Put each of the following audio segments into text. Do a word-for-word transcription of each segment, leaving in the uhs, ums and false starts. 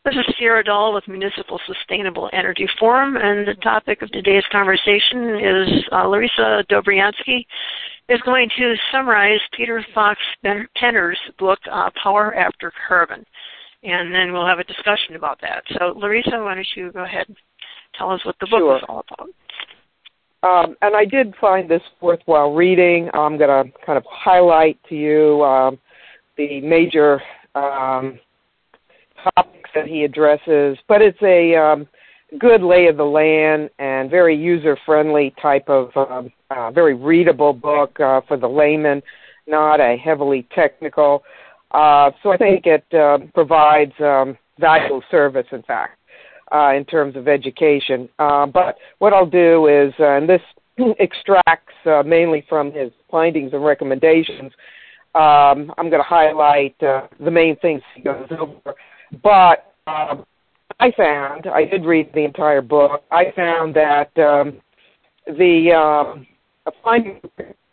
This is Sierra Dahl with Municipal Sustainable Energy Forum, and the topic of today's conversation is uh, Larissa Dobriansky is going to summarize Peter Fox Penner's book, uh, Power After Carbon, and then we'll have a discussion about that. So, Larissa, why don't you go ahead and tell us what the book Sure. is all about. Um, and I did find this worthwhile reading. I'm going to kind of highlight to you um, the major um, topics that he addresses, but it's a um, good lay of the land and very user-friendly type of um, uh, very readable book uh, for the layman, not a heavily technical. Uh, so I think it uh, provides um, valuable service, in fact, uh, in terms of education. Uh, but what I'll do is, uh, and this extracts uh, mainly from his findings and recommendations, um, I'm going to highlight uh, the main things he goes over. But um, I found, I did read the entire book, I found that um, the um, findings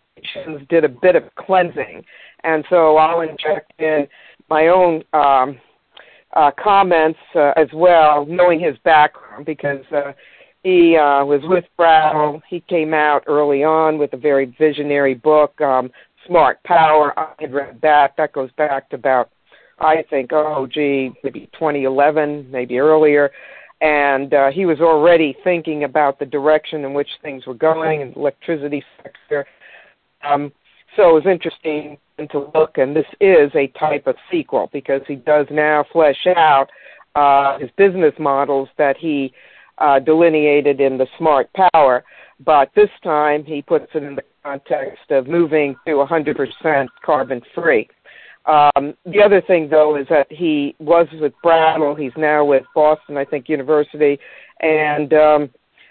did a bit of cleansing. And so I'll inject in my own um, uh, comments uh, as well, knowing his background, because uh, he uh, was with Brattle. He came out early on with a very visionary book, um, Smart Power. I had read that. That goes back to about, I think, oh, gee, maybe twenty eleven, maybe earlier. And uh, he was already thinking about the direction in which things were going in the electricity sector. Um, so it was interesting to look, and this is a type of sequel because he does now flesh out uh, his business models that he uh, delineated in the Smart Power. But this time he puts it in the context of moving to one hundred percent carbon-free. Um, the other thing, though, is that he was with Brattle. He's now with Boston, I think, University, and um,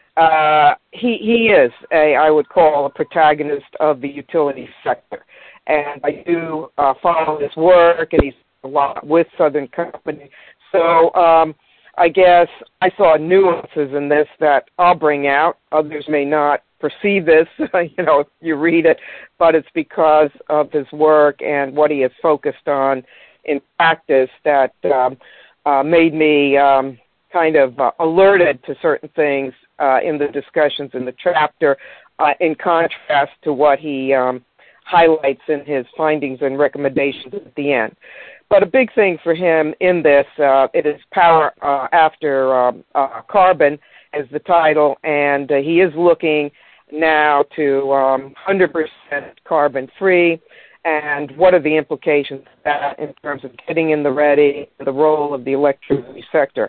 uh, he he is a, I would call, a protagonist of the utility sector. And I do uh, follow his work, and he's a lot with Southern Company. So um, I guess I saw nuances in this that I'll bring out. Others may not perceive this, you know, if you read it, but it's because of his work and what he has focused on in practice that um, uh, made me um, kind of uh, alerted to certain things uh, in the discussions in the chapter, uh, in contrast to what he um, highlights in his findings and recommendations at the end. But a big thing for him in this, uh, it is Power uh, After uh, uh, Carbon as the title, and uh, he is looking now to um, one hundred percent carbon-free, and what are the implications of that in terms of getting in the ready, the role of the electricity sector.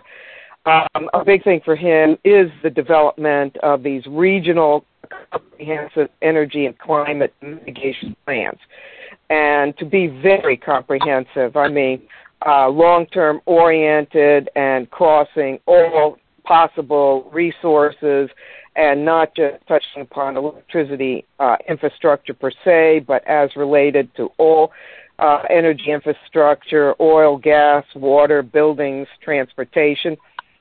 Um, a big thing for him is the development of these regional comprehensive energy and climate mitigation plans. And to be very comprehensive, I mean, uh, long-term oriented and crossing all possible resources and not just touching upon electricity uh, infrastructure per se, but as related to all uh, energy infrastructure, oil, gas, water, buildings, transportation.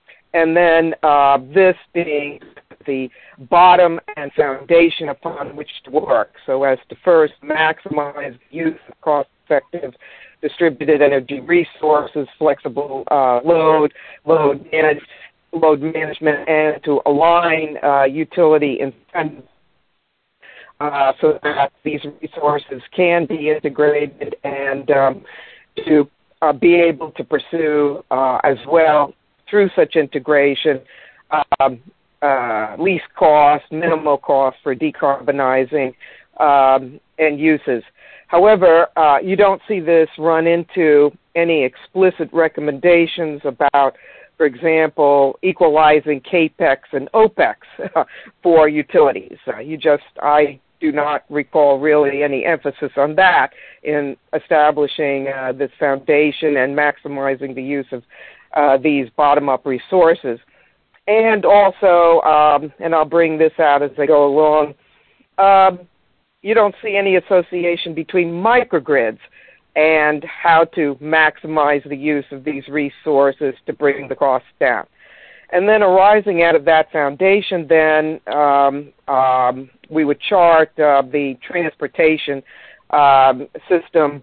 And then uh, this being the bottom and foundation upon which to work, so as to first maximize the use of cost-effective distributed energy resources, flexible uh, load, load management, load management, and to align uh, utility incentives uh, so that these resources can be integrated and um, to uh, be able to pursue uh, as well through such integration um, uh, least cost, minimal cost for decarbonizing um, end uses. However, uh, you don't see this run into any explicit recommendations about, for example, equalizing CAPEX and OPEX for utilities. Uh, you just, I do not recall really any emphasis on that in establishing uh, this foundation and maximizing the use of uh, these bottom-up resources. And also, um, and I'll bring this out as I go along, um, you don't see any association between microgrids and how to maximize the use of these resources to bring the costs down. And then arising out of that foundation, then um, um, we would chart uh, the transportation um, system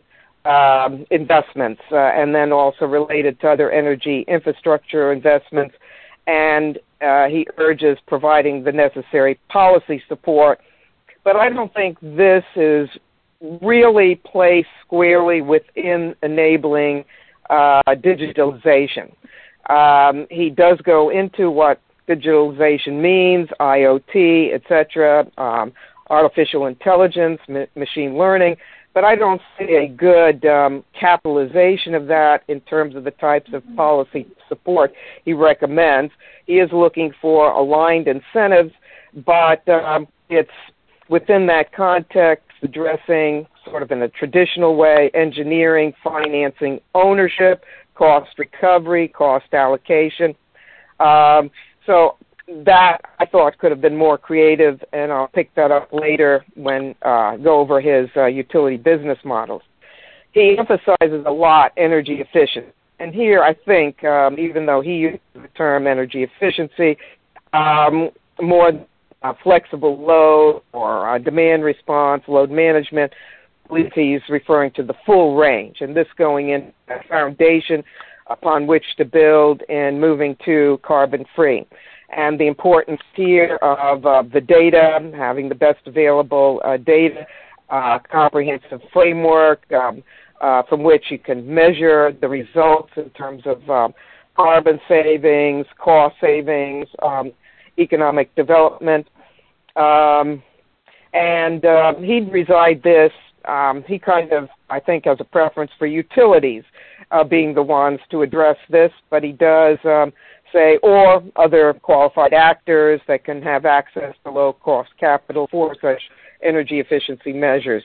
um, investments, uh, and then also related to other energy infrastructure investments. And uh, he urges providing the necessary policy support. But I don't think this is really placed squarely within enabling uh, digitalization. Um, he does go into what digitalization means, I O T, et cetera, um, artificial intelligence, ma- machine learning, but I don't see a good um, capitalization of that in terms of the types of policy support he recommends. He is looking for aligned incentives, but um, it's within that context addressing sort of in a traditional way engineering, financing, ownership, cost recovery, cost allocation. Um, so that I thought could have been more creative, and I'll pick that up later when uh, go over his uh, utility business models. He emphasizes a lot energy efficient, and here I think, um, even though he uses the term energy efficiency, um, more uh, flexible load or uh, demand response, load management, I believe he's referring to the full range, and this going in a foundation upon which to build and moving to carbon-free. And the importance here of uh, the data, having the best available uh, data, uh, comprehensive framework um, uh, from which you can measure the results in terms of um, carbon savings, cost savings, um, economic development. Um, and uh, he'd reside this, um, he kind of, I think, has a preference for utilities uh, being the ones to address this, but he does um, say, or other qualified actors that can have access to low-cost capital for such energy efficiency measures.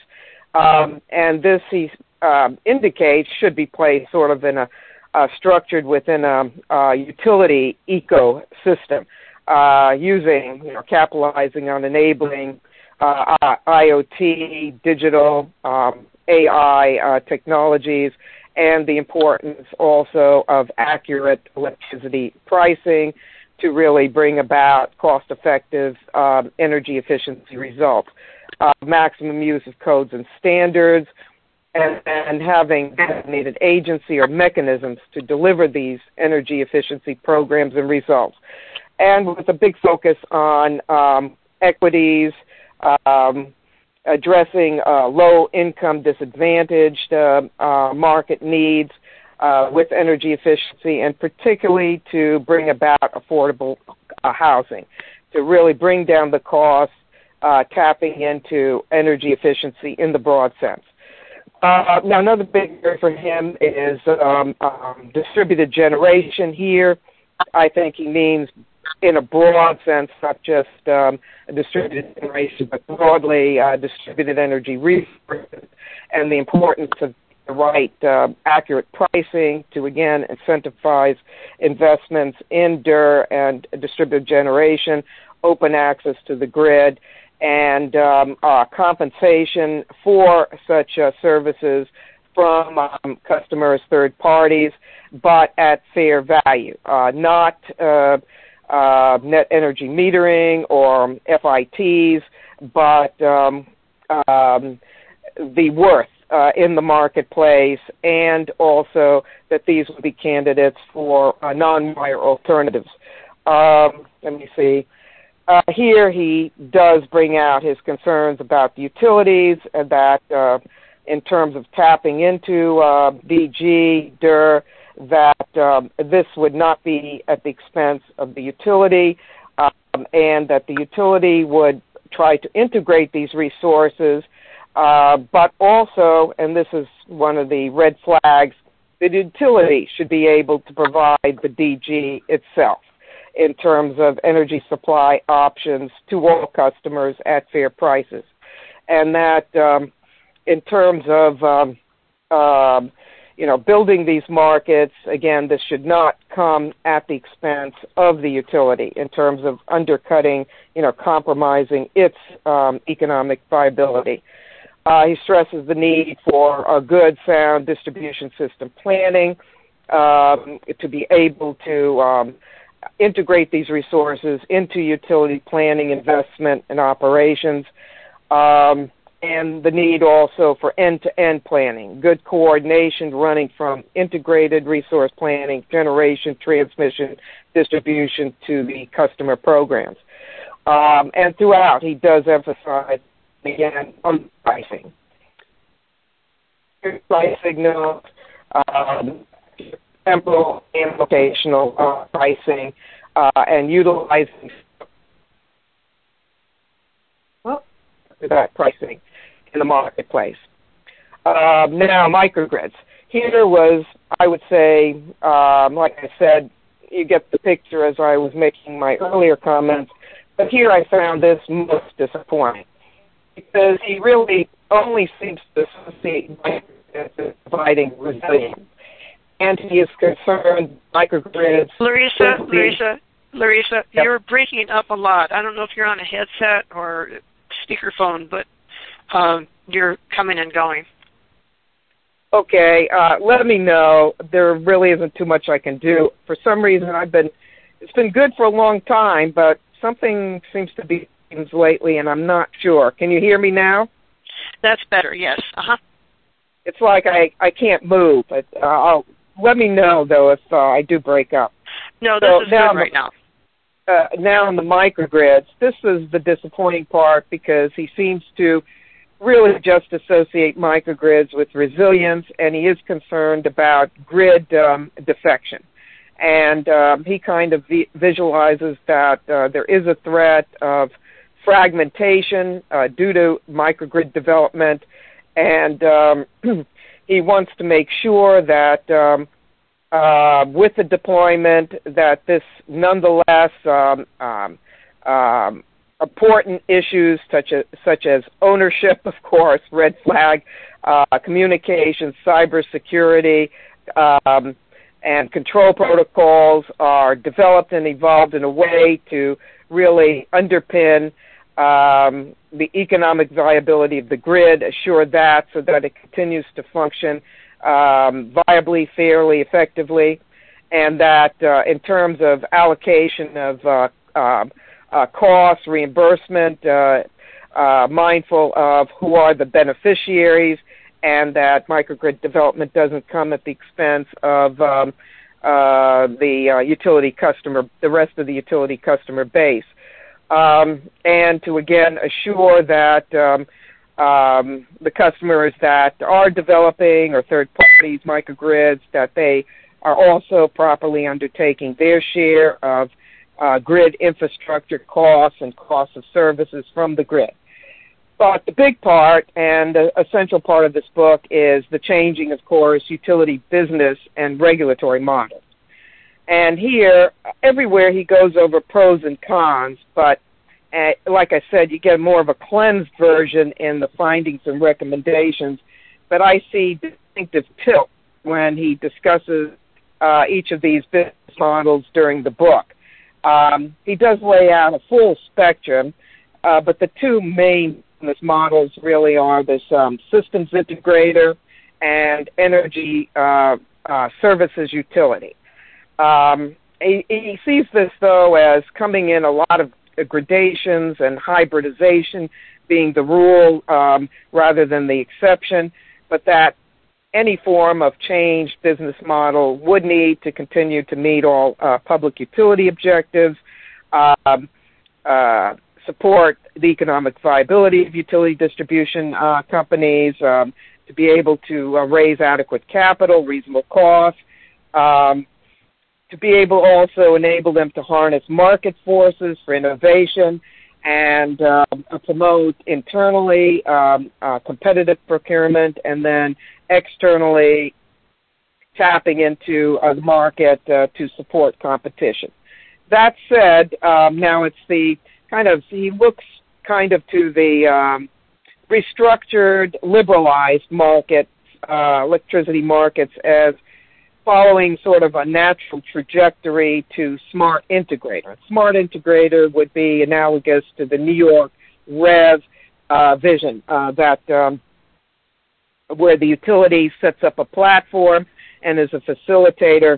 Um, and this, he uh, indicates, should be placed sort of in a, uh, structured within a, a utility ecosystem, uh, using, you know, capitalizing on enabling uh, I O T, digital, um, A I uh, technologies, and the importance also of accurate electricity pricing to really bring about cost-effective um, energy efficiency results. Uh, maximum use of codes and standards, and, and having designated agency or mechanisms to deliver these energy efficiency programs and results. And with a big focus on um, equities, um, addressing uh, low-income disadvantaged uh, uh, market needs uh, with energy efficiency, and particularly to bring about affordable uh, housing, to really bring down the cost, uh, tapping into energy efficiency in the broad sense. Uh, now, another big area for him is um, um, distributed generation here. I think he means in a broad sense, not just um, a distributed generation, but broadly uh, distributed energy resources, and the importance of the right uh, accurate pricing to, again, incentivize investments in D E R and distributed generation, open access to the grid, and um, uh, compensation for such uh, services from um, customers, third parties, but at fair value, uh, not uh, uh, net energy metering or F I Ts, but um, um, the worth uh, in the marketplace, and also that these would be candidates for uh, non-wire alternatives. Um, let me see. Uh, here he does bring out his concerns about the utilities, and that uh, in terms of tapping into uh, D G, D E R, that um, this would not be at the expense of the utility, um, and that the utility would try to integrate these resources, uh, but also, and this is one of the red flags, the utility should be able to provide the D G itself in terms of energy supply options to all customers at fair prices. And that um, in terms of, um, um, you know, building these markets, again, this should not come at the expense of the utility in terms of undercutting, you know, compromising its um, economic viability. Uh, he stresses the need for a good, sound distribution system planning um, to be able to um, integrate these resources into utility planning, investment, and operations. Um, and the need also for end-to-end planning, good coordination running from integrated resource planning, generation, transmission, distribution to the customer programs. Um, and throughout, he does emphasize, again, on pricing. Price signals, um, temporal and locational uh, pricing, uh, and utilizing well, that pricing in the marketplace. Uh, now, microgrids. Here was, I would say, um, like I said, you get the picture as I was making my earlier comments, but here I found this most disappointing because he really only seems to associate microgrids with providing resilience. And he is concerned microgrids... Larissa, Larissa, Larissa, yep. You're breaking up a lot. I don't know if you're on a headset or speakerphone, but um, you're coming and going. Okay, uh, let me know. There really isn't too much I can do. For some reason, I've been, it's been good for a long time, but something seems to be lately, and I'm not sure. Can you hear me now? That's better, yes. Uh-huh. It's like I, I can't move. But, uh, I'll, let me know, though, if uh, I do break up. No, this so is now good right now. Uh, now on the microgrids, this is the disappointing part because he seems to really just associate microgrids with resilience, and he is concerned about grid um, defection. And um, he kind of vi- visualizes that uh, there is a threat of fragmentation uh, due to microgrid development, and um, he wants to make sure that um, uh, with the deployment that this nonetheless um, um, um, important issues such as such as ownership, of course, red flag, uh, communications, cybersecurity, um, and control protocols are developed and evolved in a way to really underpin um, the economic viability of the grid, assure that so that it continues to function um, viably, fairly, effectively, and that uh, in terms of allocation of uh, uh, Uh, costs, reimbursement, uh, uh, mindful of who are the beneficiaries, and that microgrid development doesn't come at the expense of um, uh, the uh, utility customer, the rest of the utility customer base. Um, and to, again, assure that um, um, the customers that are developing or third parties microgrids, that they are also properly undertaking their share of Uh, grid infrastructure costs and costs of services from the grid. But the big part and a, a central part of this book is the changing, of course, utility business and regulatory models. And here, everywhere he goes over pros and cons, but uh, like I said, you get more of a cleansed version in the findings and recommendations, but I see distinctive tilt when he discusses uh, each of these business models during the book. Um, he does lay out a full spectrum, uh, but the two main business models really are this um, systems integrator and energy uh, uh, services utility. Um, he, he sees this, though, as coming in a lot of gradations and hybridization being the rule um, rather than the exception, but that any form of changed business model would need to continue to meet all uh, public utility objectives, um, uh, support the economic viability of utility distribution uh, companies, um, to be able to uh, raise adequate capital, reasonable costs, um, to be able also enable them to harness market forces for innovation and uh, promote internally um, uh, competitive procurement, and then externally tapping into uh, the market uh, to support competition. That said, um, now it's the kind of, he looks kind of to the um, restructured, liberalized market, uh, electricity markets as following sort of a natural trajectory to smart integrator. Smart integrator would be analogous to the New York REV uh, vision uh, that um, where the utility sets up a platform and is a facilitator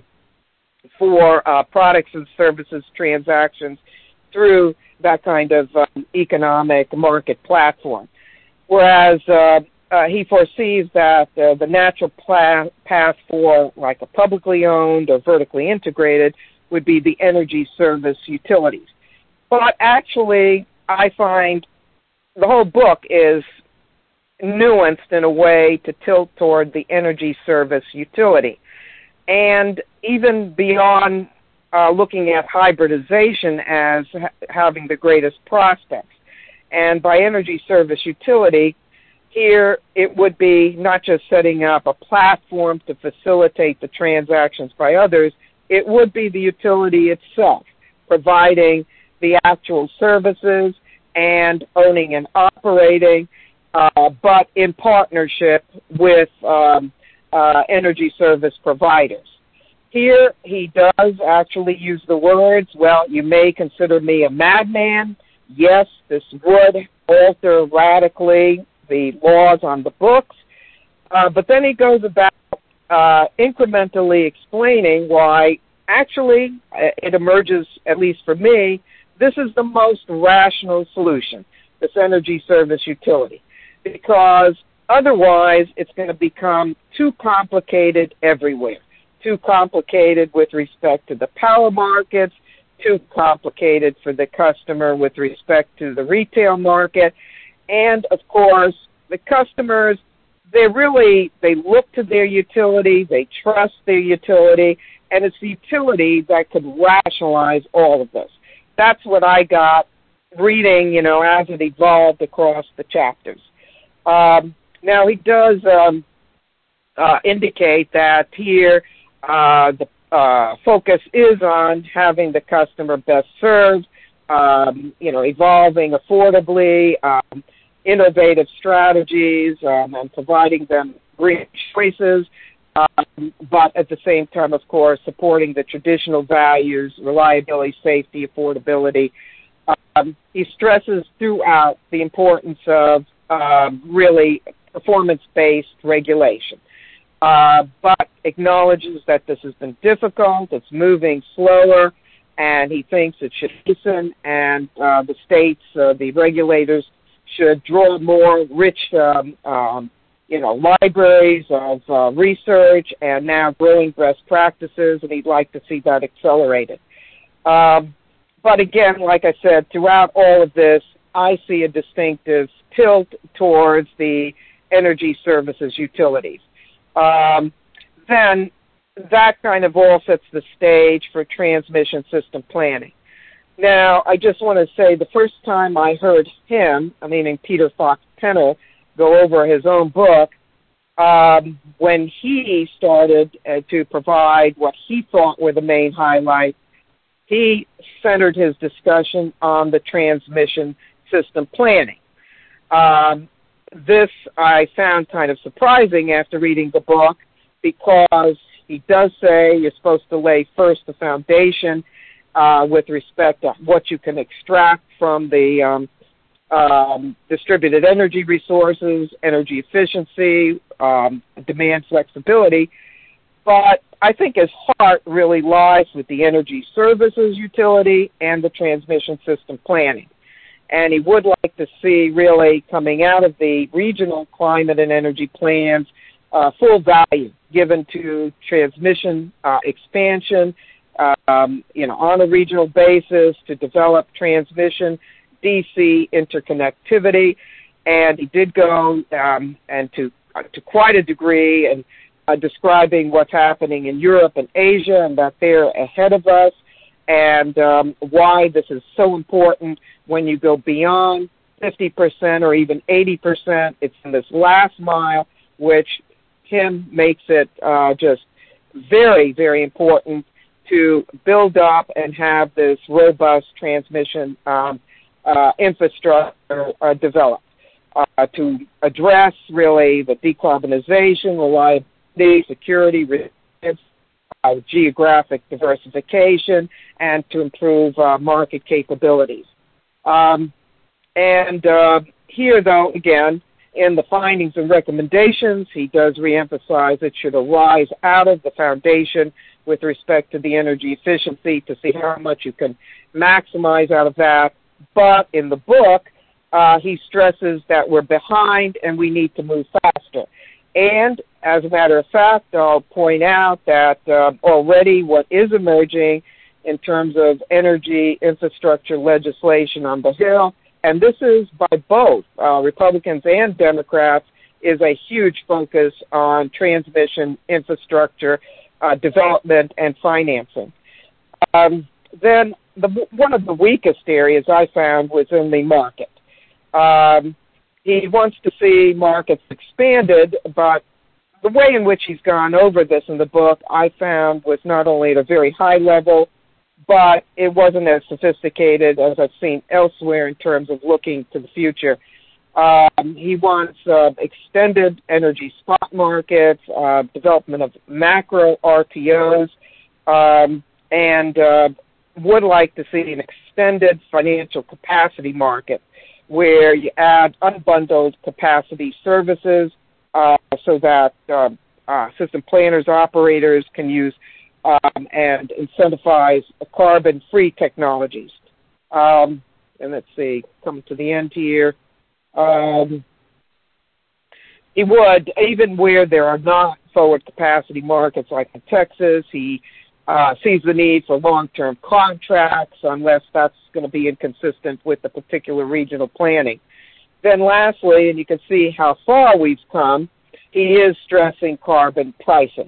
for uh, products and services transactions through that kind of um, economic market platform. whereas uh, uh, he foresees that uh, the natural pla- path for like a publicly owned or vertically integrated would be the energy service utilities. But actually, I find the whole book is nuanced in a way to tilt toward the energy service utility. And even beyond uh, looking at hybridization as ha- having the greatest prospects. And by energy service utility, here it would be not just setting up a platform to facilitate the transactions by others, it would be the utility itself, providing the actual services and owning and operating, uh, but in partnership with um, uh, energy service providers. Here he does actually use the words, well, you may consider me a madman. Yes, this would alter radically the laws on the books. Uh, but then he goes about uh, incrementally explaining why actually it emerges, at least for me, this is the most rational solution, this energy service utility, because otherwise it's going to become too complicated everywhere, too complicated with respect to the power markets, too complicated for the customer with respect to the retail market, and of course the customers, they really, they look to their utility, they trust their utility, and it's the utility that could rationalize all of this. That's what I got reading, you know, as it evolved across the chapters. Um, now, he does um, uh, indicate that here uh, the uh, focus is on having the customer best served, um, you know, evolving affordably, um, innovative strategies, um, and providing them green choices, um, but at the same time, of course, supporting the traditional values, reliability, safety, affordability. Um, he stresses throughout the importance of um, really performance-based regulation, uh, but acknowledges that this has been difficult, it's moving slower, and he thinks it should hasten, and uh, the states, uh, the regulators, should draw more rich, um, um, you know, libraries of uh, research and now growing best practices, and he'd like to see that accelerated. Um, but again, like I said, throughout all of this, I see a distinctive tilt towards the energy services utilities. Um, then that kind of all sets the stage for transmission system planning. Now, I just want to say the first time I heard him, I mean Peter Fox Penner, go over his own book, um, when he started uh, to provide what he thought were the main highlights, he centered his discussion on the transmission system planning. Um, this I found kind of surprising after reading the book, because he does say you're supposed to lay first the foundation uh, with respect to what you can extract from the um, um, distributed energy resources, energy efficiency, um, demand flexibility. But I think his heart really lies with the energy services utility and the transmission system planning. And he would like to see really coming out of the regional climate and energy plans uh, full value given to transmission uh, expansion, um, you know, on a regional basis to develop transmission D C interconnectivity. And he did go um, and to uh, to quite a degree and uh, describing what's happening in Europe and Asia and that they're ahead of us, and um, why this is so important when you go beyond fifty percent or even eighty percent. It's in this last mile, which Tim makes it uh, just very, very important to build up and have this robust transmission um, uh, infrastructure uh, developed uh, to address really the decarbonization, reliability, security, uh, geographic diversification, and to improve uh, market capabilities. Um, and uh, here, though, again, in the findings and recommendations, he does reemphasize it should arise out of the foundation with respect to the energy efficiency to see how much you can maximize out of that. But in the book, uh, he stresses that we're behind and we need to move faster. And as a matter of fact, I'll point out that uh, already what is emerging in terms of energy infrastructure legislation on the Hill, and this is by both uh, Republicans and Democrats, is a huge focus on transmission infrastructure uh, development and financing. Um, then the, one of the weakest areas I found was in the market. Um, he wants to see markets expanded, but the way in which he's gone over this in the book, I found was not only at a very high level, but it wasn't as sophisticated as I've seen elsewhere in terms of looking to the future. Um, he wants uh, extended energy spot markets, uh, development of macro R T Os, um, and uh, would like to see an extended financial capacity market where you add unbundled capacity services uh, so that uh, uh, system planners, operators can use um, and incentivize carbon-free technologies. Um, and let's see, coming to the end here. Um, he would, even where there are not forward capacity markets like in Texas, he uh, sees the need for long-term contracts unless that's going to be inconsistent with the particular regional planning. Then lastly, and you can see how far we've come, he is stressing carbon pricing.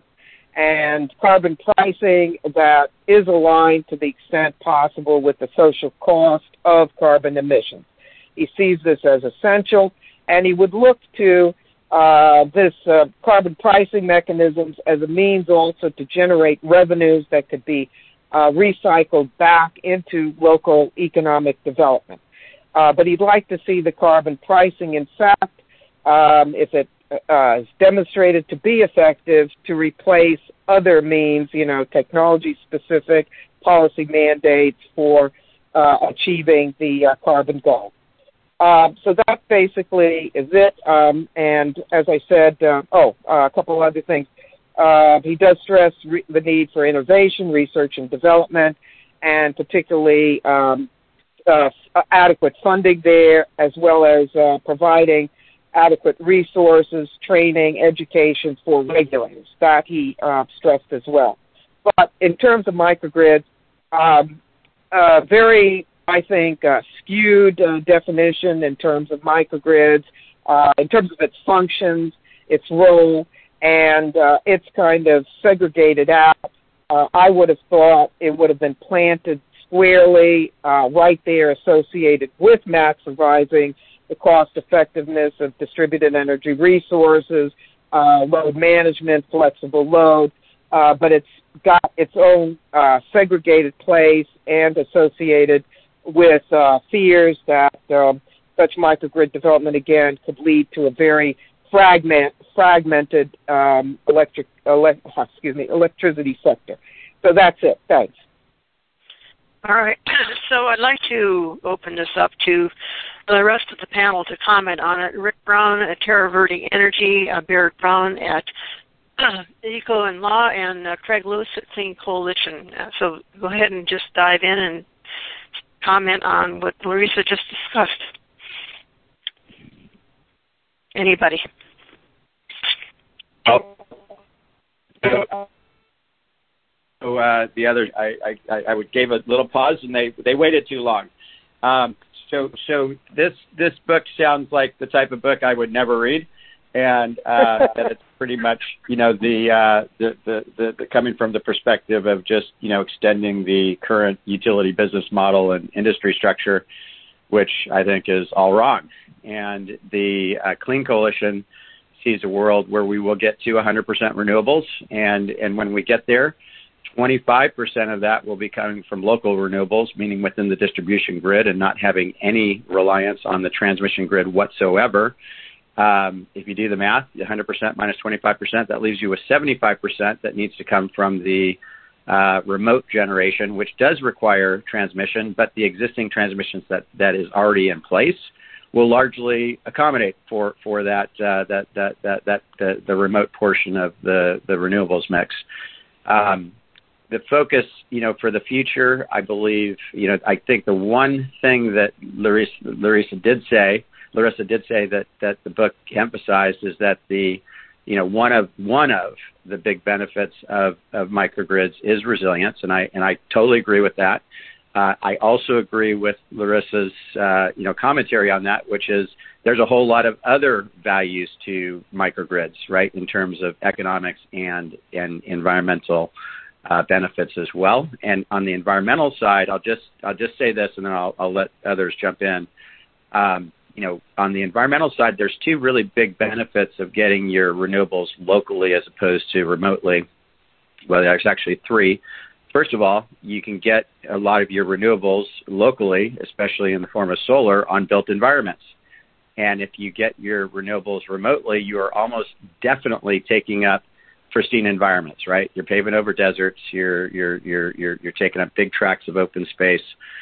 And carbon pricing that is aligned to the extent possible with the social cost of carbon emissions. He sees this as essential, and he would look to uh, this uh, carbon pricing mechanisms as a means also to generate revenues that could be uh, recycled back into local economic development. Uh, but he'd like to see the carbon pricing, in fact, um, if it uh, is demonstrated to be effective, to replace other means, you know, technology-specific policy mandates for uh, achieving the uh, carbon goal. Uh, so that basically is it. Um, and as I said, uh, oh, uh, a couple of other things. Uh, he does stress re- the need for innovation, research and development, and particularly um, uh, adequate funding there, as well as uh, providing adequate resources, training, education for regulators. That he uh, stressed as well. But in terms of microgrids, um, uh, very I think, uh, skewed uh, definition in terms of microgrids, uh, in terms of its functions, its role, and uh, it's kind of segregated out. Uh, I would have thought it would have been planted squarely uh, right there associated with maximizing the cost effectiveness of distributed energy resources, uh, load management, flexible load, uh, but it's got its own uh, segregated place and associated with uh, fears that um, such microgrid development, again, could lead to a very fragment, fragmented um, electric, elect, excuse me, electricity sector. So that's it. Thanks. All right. So I'd like to open this up to the rest of the panel to comment on it. Rick Brown at Terra Verde Energy, uh, Barrett Brown at uh, Eco and Law, and uh, Craig Lewis at Clean Coalition. Uh, so go ahead and just dive in and comment on what Larissa just discussed. Anybody? Oh. So uh, the other, I, I, I gave a little pause, and they, they waited too long. Um, so so this this book sounds like the type of book I would never read, and uh, that it's pretty much you know the, uh, the, the the the coming from the perspective of just you know extending the current utility business model and industry structure, which I think is all wrong. And the uh, Clean Coalition sees a world where we will get to one hundred percent renewables, and and when we get there, twenty-five percent of that will be coming from local renewables, meaning within the distribution grid and not having any reliance on the transmission grid whatsoever. Um, if you do the math, one hundred percent minus twenty-five percent, that leaves you with seventy-five percent that needs to come from the uh, remote generation, which does require transmission, but the existing transmissions that, that is already in place will largely accommodate for, for that, uh, that, that, that, that, the, the remote portion of the, the renewables mix. Um, the focus, you know, for the future, I believe, you know, I think the one thing that Larissa, Larissa did say, Larissa did say that, that the book emphasized is that the, you know, one of one of the big benefits of, of microgrids is resilience, and I and I totally agree with that. Uh, I also agree with Larissa's, uh, you know, commentary on that, which is there's a whole lot of other values to microgrids, right, in terms of economics and and environmental uh, benefits as well. And on the environmental side, I'll just I'll just say this, and then I'll I'll let others jump in. Um, you know, on the environmental side, there's two really big benefits of getting your renewables locally as opposed to remotely. Well, there's actually three. First of all, you can get a lot of your renewables locally, especially in the form of solar, on built environments. And if you get your renewables remotely, you are almost definitely taking up pristine environments, right? You're paving over deserts. You're you're you're you're, you're taking up big tracts of open space.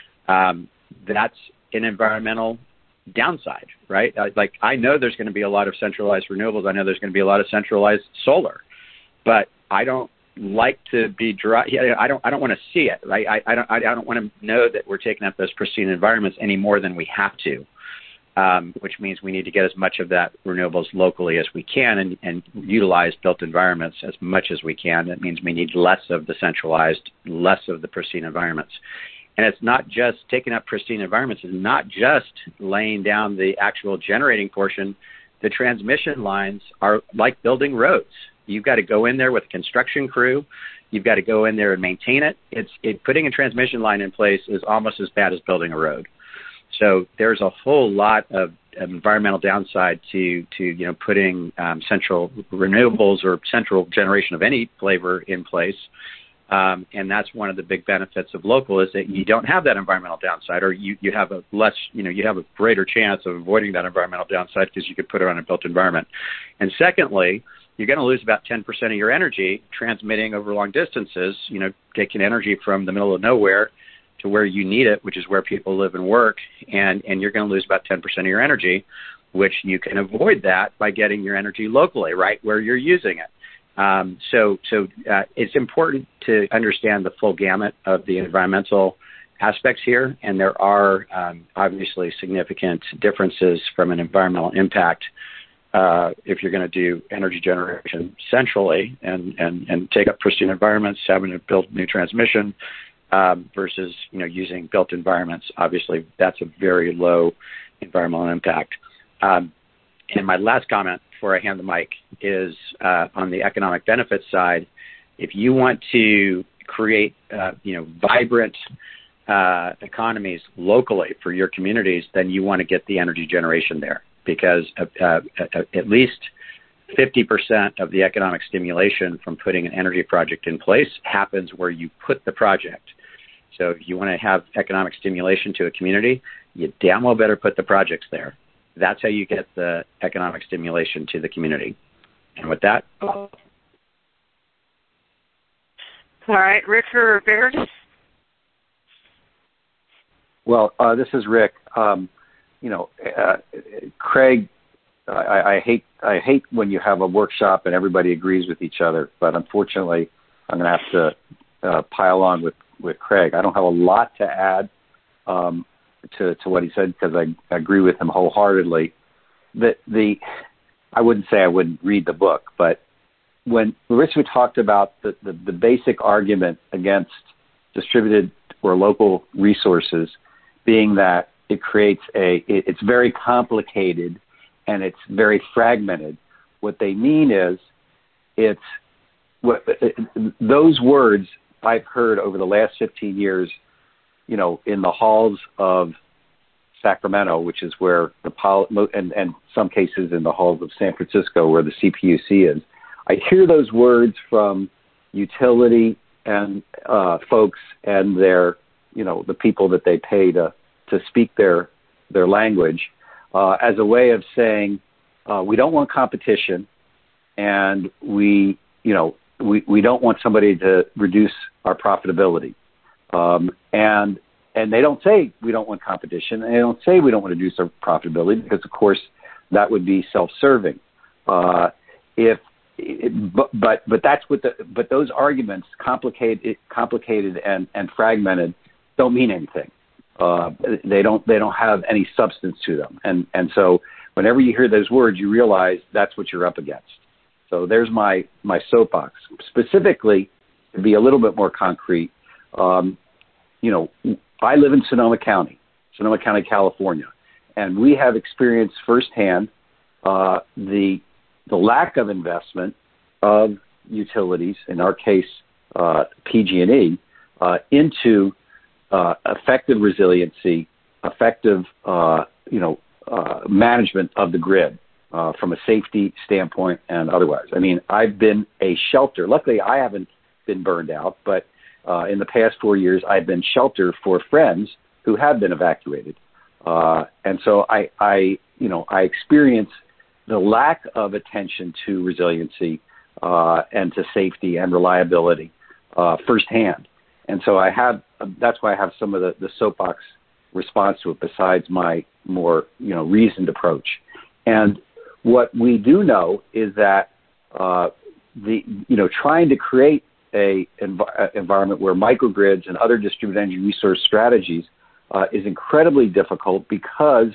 Um, that's an environmental downside, right? Like, I know there's going to be a lot of centralized renewables. I know there's going to be a lot of centralized solar, but I don't like to be dry. Yeah, I don't. I don't want to see it. Right. I, I don't. I don't want to know that we're taking up those pristine environments any more than we have to. Um, which means we need to get as much of that renewables locally as we can, and, and utilize built environments as much as we can. That means we need less of the centralized, less of the pristine environments. And it's not just taking up pristine environments. It's not just laying down the actual generating portion. The transmission lines are like building roads. You've got to go in there with a construction crew. You've got to go in there and maintain it. It's it, putting a transmission line in place is almost as bad as building a road. So there's a whole lot of environmental downside to, to you know, putting um, central renewables or central generation of any flavor in place. Um, and that's one of the big benefits of local, is that you don't have that environmental downside, or you, you have a less, you know, you have a greater chance of avoiding that environmental downside because you could put it on a built environment. And secondly, you're going to lose about ten percent of your energy transmitting over long distances, you know, taking energy from the middle of nowhere to where you need it, which is where people live and work, and, and you're going to lose about ten percent of your energy, which you can avoid that by getting your energy locally, right where you're using it. Um, so so uh, it's important to understand the full gamut of the environmental aspects here, and there are um, obviously significant differences from an environmental impact uh, if you're going to do energy generation centrally and, and, and take up pristine environments, having to build new transmission um, versus, you know, using built environments. Obviously, that's a very low environmental impact. Um, and my last comment before I hand the mic is uh, on the economic benefits side. If you want to create, uh, you know, vibrant uh, economies locally for your communities, then you want to get the energy generation there, because uh, uh, at least fifty percent of the economic stimulation from putting an energy project in place happens where you put the project. So if you want to have economic stimulation to a community, you damn well better put the projects there. That's how you get the economic stimulation to the community. And with that. All right, Rick or Baird? Well, uh, this is Rick. Um, you know, uh, Craig, I, I hate I hate when you have a workshop and everybody agrees with each other, but unfortunately, I'm going to have to uh, pile on with, with Craig. I don't have a lot to add um, to, to what he said, because I, I agree with him wholeheartedly. The, the I wouldn't say I wouldn't read the book, but when Larissa talked about the, the, the basic argument against distributed or local resources being that it creates a, it, it's very complicated and it's very fragmented. What they mean is it's, what, it, those words I've heard over the last fifteen years, you know, in the halls of Sacramento, which is where the, pol- and, and some cases in the halls of San Francisco where the C P U C is. I hear those words from utility and uh, folks and their, you know, the people that they pay to, to speak their their language uh, as a way of saying uh, we don't want competition, and we, you know, we, we don't want somebody to reduce our profitability. Um, and and they don't say we don't want competition, and they don't say we don't want to reduce our profitability, because of course that would be self-serving. Uh, if it, but, but but that's what the but those arguments, complicated, complicated and, and fragmented, don't mean anything. Uh, they don't they don't have any substance to them. And and so whenever you hear those words, you realize that's what you're up against. So there's my my soapbox. Specifically, to be a little bit more concrete, um, you know, I live in Sonoma County, Sonoma County, California, and we have experienced firsthand uh, the the lack of investment of utilities, in our case, uh, P G and E, uh, into uh, effective resiliency, effective, uh, you know, uh, management of the grid uh, from a safety standpoint and otherwise. I mean, I've been a shelter. Luckily, I haven't been burned out, but uh, in the past four years, I've been shelter for friends who have been evacuated. Uh, and so I, I, you know, I experience the lack of attention to resiliency uh, and to safety and reliability uh, firsthand. And so I have, that's why I have some of the, the soapbox response to it besides my more, you know, reasoned approach. And what we do know is that uh, the, you know, trying to create a env- environment where microgrids and other distributed energy resource strategies uh, is incredibly difficult because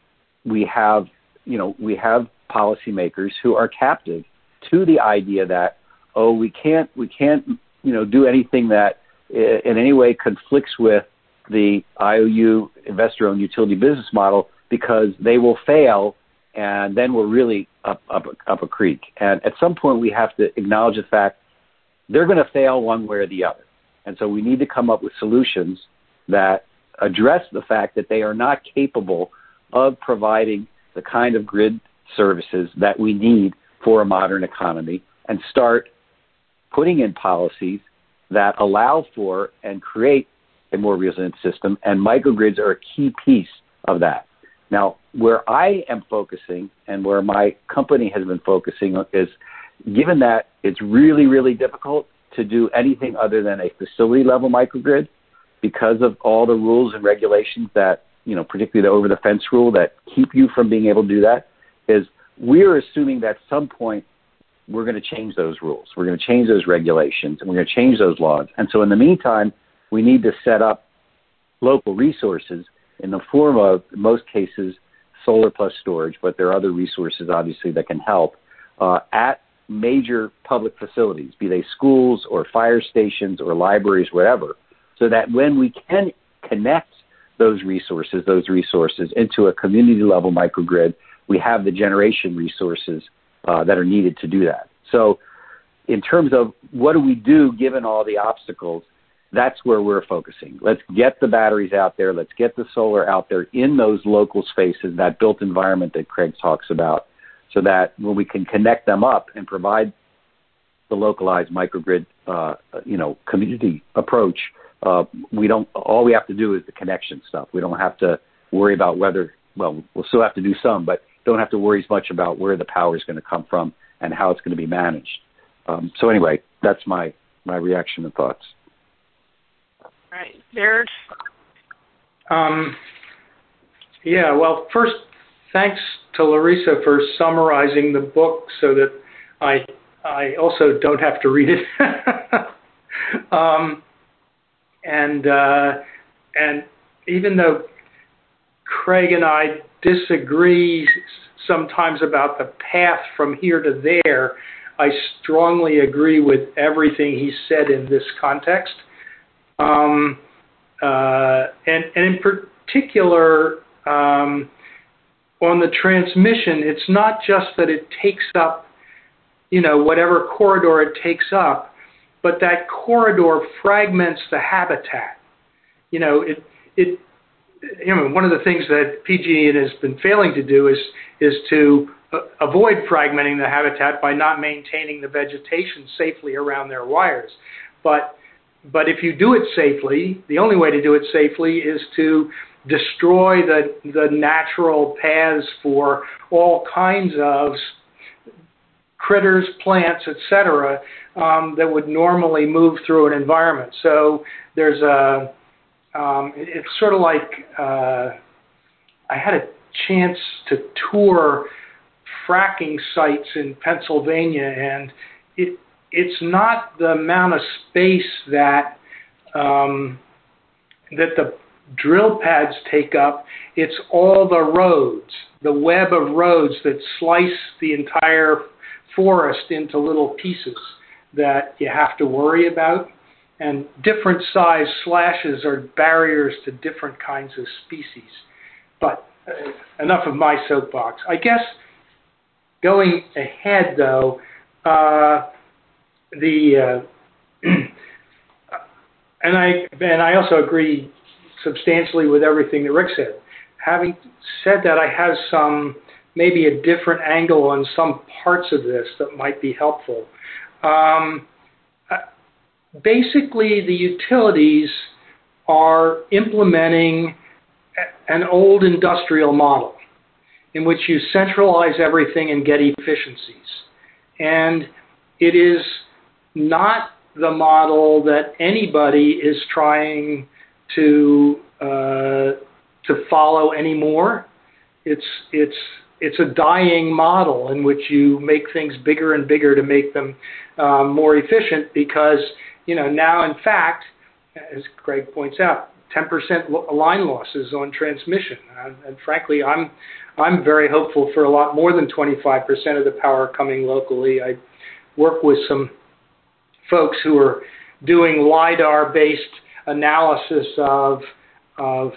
we have, you know, we have policymakers who are captive to the idea that, oh, we can't, we can't, you know, do anything that in any way conflicts with the I O U investor-owned utility business model because they will fail, and then we're really up, up, up a creek. And at some point, we have to acknowledge the fact they're going to fail one way or the other. And so we need to come up with solutions that address the fact that they are not capable of providing the kind of grid services that we need for a modern economy, and start putting in policies that allow for and create a more resilient system. And microgrids are a key piece of that. Now, where I am focusing and where my company has been focusing is, given that it's really, really difficult to do anything other than a facility level microgrid because of all the rules and regulations that, you know, particularly the over the fence rule that keep you from being able to do that, is we're assuming that at some point we're going to change those rules. We're going to change those regulations, and we're going to change those laws. And so in the meantime, we need to set up local resources in the form of, in most cases, solar plus storage, but there are other resources, obviously, that can help uh, at major public facilities, be they schools or fire stations or libraries, whatever, so that when we can connect those resources, those resources into a community-level microgrid, we have the generation resources uh, that are needed to do that. So in terms of what do we do given all the obstacles, that's where we're focusing. Let's get the batteries out there. Let's get the solar out there in those local spaces, that built environment that Craig talks about, so that when we can connect them up and provide the localized microgrid, uh, you know, community approach, uh, we don't, all we have to do is the connection stuff. We don't have to worry about whether, well, we'll still have to do some, but don't have to worry as much about where the power is going to come from and how it's going to be managed. Um, so anyway, that's my, my reaction and thoughts. All right. Baird? Um, yeah, well, first, thanks to Larissa for summarizing the book so that I I also don't have to read it. um, and uh, and even though Craig and I disagree sometimes about the path from here to there, I strongly agree with everything he said in this context. Um, uh, and, and in particular, um, on the transmission, it's not just that it takes up, you know, whatever corridor it takes up, but that corridor fragments the habitat. You know, it, it, you know, one of the things that P G and E has been failing to do is, is to uh, avoid fragmenting the habitat by not maintaining the vegetation safely around their wires. But But if you do it safely, the only way to do it safely is to destroy the the natural paths for all kinds of critters, plants, et cetera, um, that would normally move through an environment. So there's a, um, it, it's sort of like uh, I had a chance to tour fracking sites in Pennsylvania, and it it's not the amount of space that um, that the drill pads take up. It's all the roads, the web of roads that slice the entire forest into little pieces that you have to worry about. And different size slashes are barriers to different kinds of species. But uh, enough of my soapbox. I guess going ahead, though, uh, the uh, and I and I also agree substantially with everything that Rick said. Having said that, I have some maybe a different angle on some parts of this that might be helpful. Um, basically, the utilities are implementing an old industrial model in which you centralize everything and get efficiencies. And it is not the model that anybody is trying to uh, to follow anymore. It's it's it's a dying model in which you make things bigger and bigger to make them uh, more efficient, because you know now, in fact, as Craig points out, ten percent line losses on transmission, and, and frankly, I'm I'm very hopeful for a lot more than twenty-five percent of the power coming locally. I work with some folks who are doing LiDAR-based analysis of of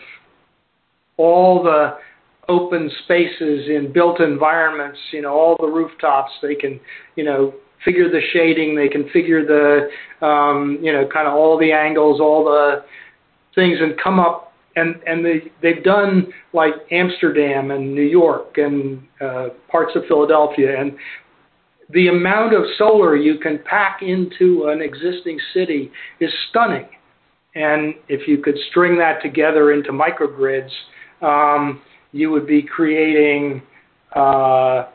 all the open spaces in built environments, you know, all the rooftops. They can, you know, figure the shading. They can figure the, um, you know, kind of all the angles, all the things, and come up. And and they they've done like Amsterdam and New York and uh, parts of Philadelphia, and the amount of solar you can pack into an existing city is stunning. And if you could string that together into microgrids, um, you would be creating uh,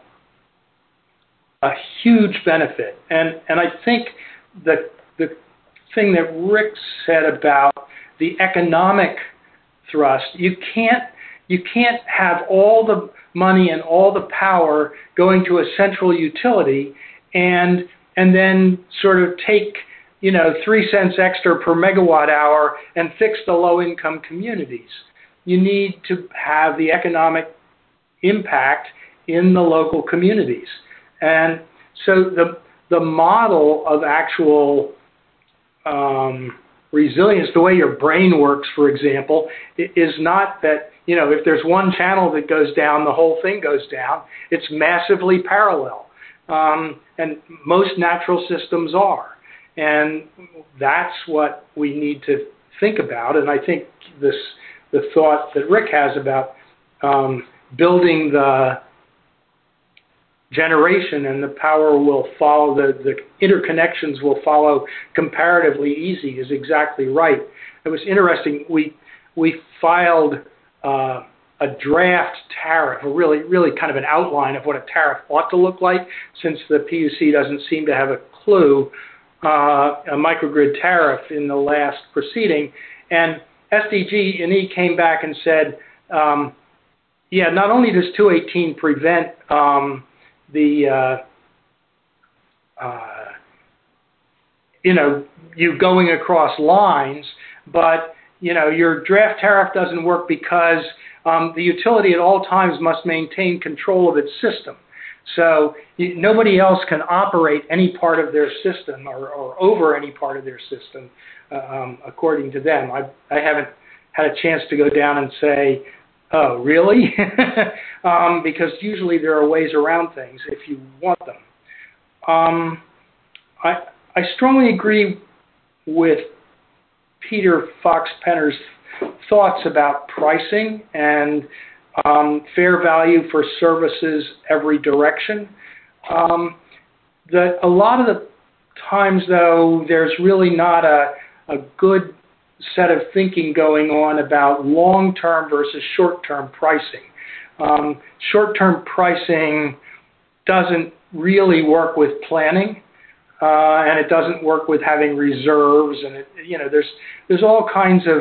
a huge benefit. And and I think that the thing that Rick said about the economic thrust, you can't you can't have all the money and all the power going to a central utility and and then sort of take, you know, three cents extra per megawatt hour and fix the low-income communities. You need to have the economic impact in the local communities. And so the the model of actual um, resilience, the way your brain works, for example, is not that, you know, if there's one channel that goes down, the whole thing goes down. It's massively parallel. Um, and most natural systems are. And that's what we need to think about. And I think this the thought that Rick has about um, building the generation and the power will follow, the, the interconnections will follow comparatively easy is exactly right. It was interesting. We we filed uh, a draft tariff, a really, really kind of an outline of what a tariff ought to look like, since the P U C doesn't seem to have a clue, uh, a microgrid tariff in the last proceeding. And S D G and E came back and said, um, yeah, not only does two eighteen prevent um, the, uh, uh, you know, you going across lines, but, you know, your draft tariff doesn't work because um, the utility at all times must maintain control of its system. So you, nobody else can operate any part of their system or, or over any part of their system, um, according to them. I, I haven't had a chance to go down and say, oh, really? um, because usually there are ways around things if you want them. Um, I, I strongly agree with Peter Fox-Penner's thoughts about pricing and um, fair value for services every direction. Um, that a lot of the times, though, there's really not a, a good set of thinking going on about long-term versus short-term pricing. Um, short-term pricing doesn't really work with planning, uh, and it doesn't work with having reserves, and it, you know, there's there's all kinds of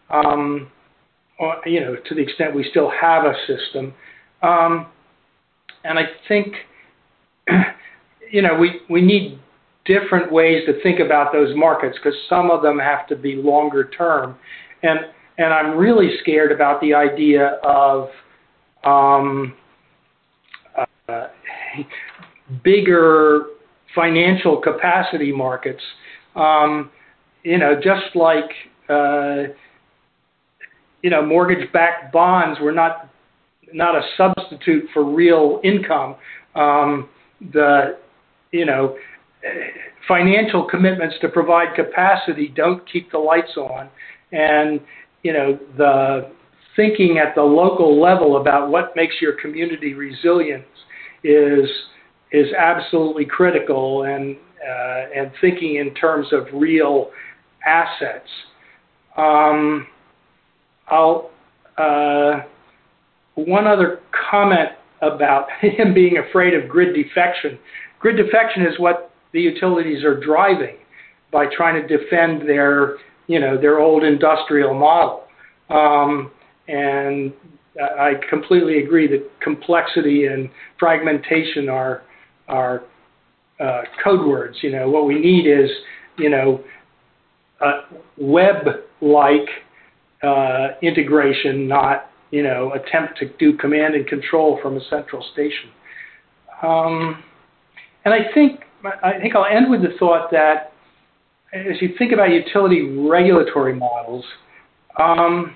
um, you know, to the extent we still have a system. Um, and I think, you know, we, we need different ways to think about those markets because some of them have to be longer term. And, and I'm really scared about the idea of um, uh, bigger financial capacity markets. Um, you know, just like, uh, you know, mortgage-backed bonds were not not a substitute for real income. Um, the, you know, financial commitments to provide capacity don't keep the lights on. And, you know, the thinking at the local level about what makes your community resilient is is absolutely critical, and uh, and thinking in terms of real assets. Um, I'll uh, one other comment about him being afraid of grid defection. Grid defection is what the utilities are driving by trying to defend their, you know, their old industrial model. Um, and I completely agree that complexity and fragmentation are are uh, code words. You know, what we need is, you know, a web-like uh, integration, not, you know, attempt to do command and control from a central station. Um, and I think I think I'll end with the thought that as you think about utility regulatory models, um,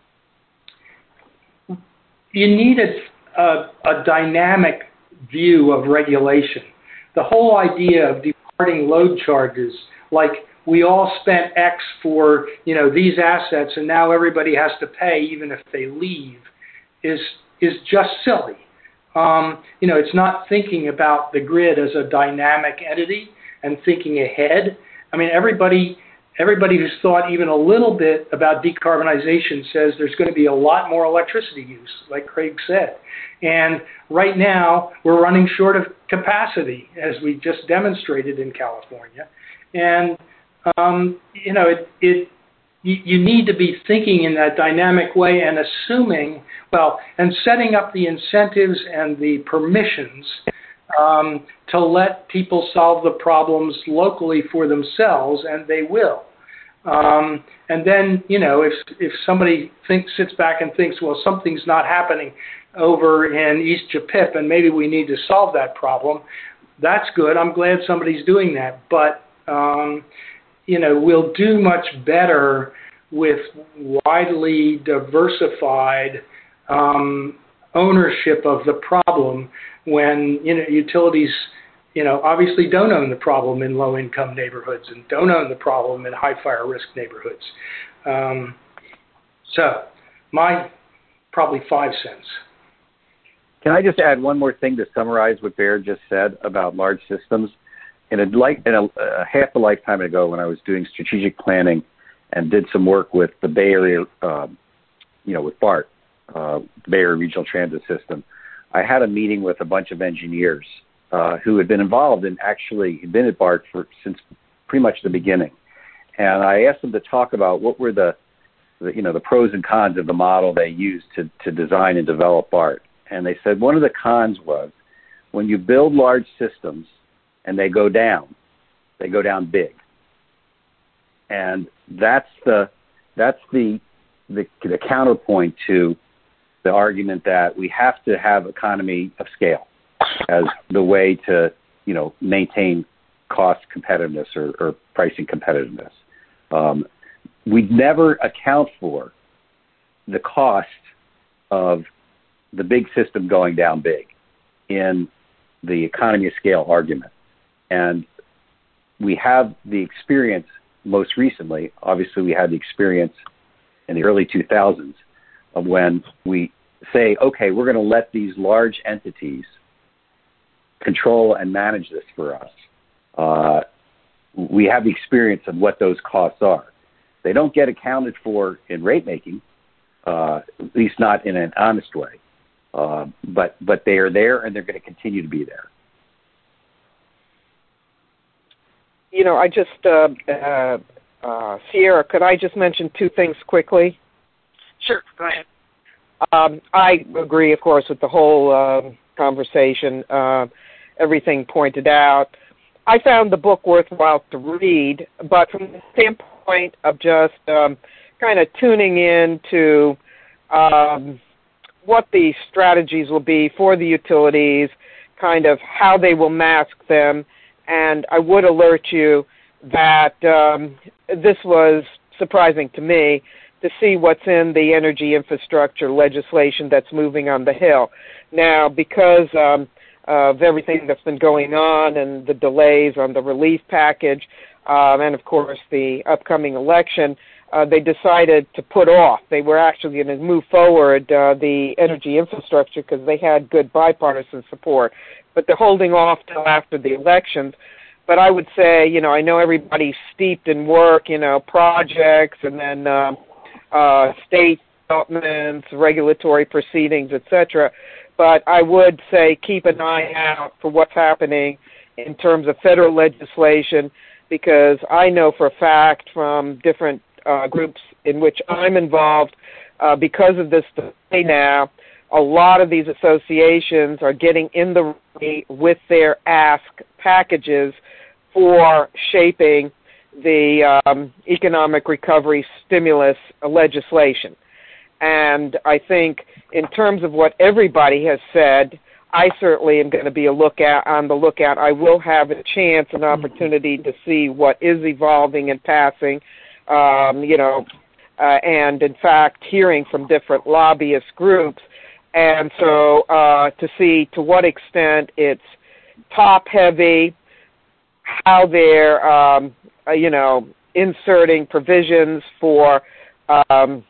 you need a, a, a dynamic view of regulation. The whole idea of departing load charges, like we all spent X for, you know, these assets and now everybody has to pay even if they leave, is is just silly. Um, you know, it's not thinking about the grid as a dynamic entity and thinking ahead. I mean, everybody everybody who's thought even a little bit about decarbonization says there's going to be a lot more electricity use, like Craig said. And right now, we're running short of capacity, as we just demonstrated in California. And, um, you know, it, it you, you need to be thinking in that dynamic way and assuming, well, and setting up the incentives and the permissions um, to let people solve the problems locally for themselves, and they will. Um, and then, you know, if if somebody thinks sits back and thinks, well, something's not happening over in East Japip, and maybe we need to solve that problem, that's good. I'm glad somebody's doing that. But, um, you know, we'll do much better with widely diversified um, ownership of the problem when, you know, utilities, you know, obviously don't own the problem in low-income neighborhoods and don't own the problem in high-fire risk neighborhoods. Um, so, my probably five cents. Can I just add one more thing to summarize what Bear just said about large systems? In a, like, in a, a half a lifetime ago, when I was doing strategic planning and did some work with the Bay Area, uh, you know, with BART, uh, Bay Area Regional Transit System, I had a meeting with a bunch of engineers uh, who had been involved in actually been at BART for since pretty much the beginning, and I asked them to talk about what were the, the you know, the pros and cons of the model they used to to design and develop BART. And they said one of the cons was when you build large systems and they go down, they go down big. And that's the that's the the, the counterpoint to the argument that we have to have economy of scale as the way to, you know, maintain cost competitiveness or, or pricing competitiveness. Um, we never account for the cost of the big system going down big in the economy of scale argument. And we have the experience most recently, obviously we had the experience in the early two thousands of when we say, okay, we're going to let these large entities control and manage this for us. Uh, we have the experience of what those costs are. They don't get accounted for in rate making, uh, at least not in an honest way. Uh, but but they are there, and they're going to continue to be there. You know, I just, uh, uh, uh, Sierra, could I just mention two things quickly? Sure, go ahead. Um, I agree, of course, with the whole uh, conversation, uh, everything pointed out. I found the book worthwhile to read, but from the standpoint of just um, kind of tuning in to um, what the strategies will be for the utilities, kind of how they will mask them, and I would alert you that um, this was surprising to me to see what's in the energy infrastructure legislation that's moving on the Hill. Now, because um, of everything that's been going on and the delays on the relief package, um, and of course the upcoming election, uh, they decided to put off. They were actually going to move forward uh, the energy infrastructure because they had good bipartisan support, but they're holding off till after the elections. But I would say, you know, I know everybody's steeped in work, you know, projects and then um, uh, state developments, regulatory proceedings, et cetera. But I would say keep an eye out for what's happening in terms of federal legislation, because I know for a fact from different uh, groups in which I'm involved, uh, because of this delay now, a lot of these associations are getting in the way with their ask packages for shaping the um, economic recovery stimulus legislation. And I think in terms of what everybody has said, I certainly am going to be a lookout on the lookout. I will have a chance, an opportunity to see what is evolving and passing, um, you know, uh, and in fact hearing from different lobbyist groups. And so uh, to see to what extent it's top-heavy, how they're, um, uh, you know, inserting provisions for um,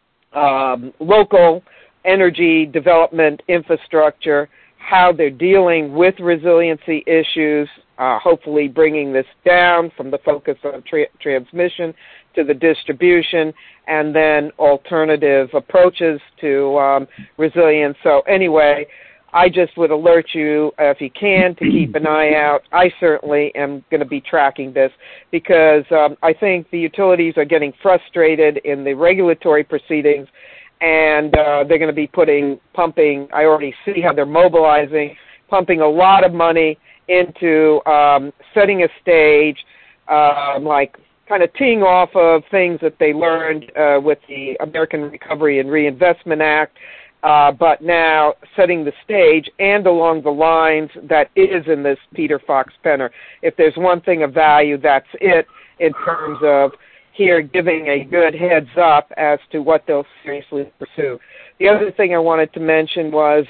um, local energy development infrastructure, how they're dealing with resiliency issues, uh, hopefully bringing this down from the focus on tra- transmission to the distribution, and then alternative approaches to um, resilience. So anyway, I just would alert you, uh, if you can, to keep an eye out. I certainly am going to be tracking this because um, I think the utilities are getting frustrated in the regulatory proceedings, and uh, they're going to be putting, pumping, I already see how they're mobilizing, pumping a lot of money into um, setting a stage, uh, like kind of teeing off of things that they learned uh, with the American Recovery and Reinvestment Act, uh, but now setting the stage and along the lines that is in this Peter Fox-Penner. If there's one thing of value, that's it in terms of here giving a good heads up as to what they'll seriously pursue. The other thing I wanted to mention was,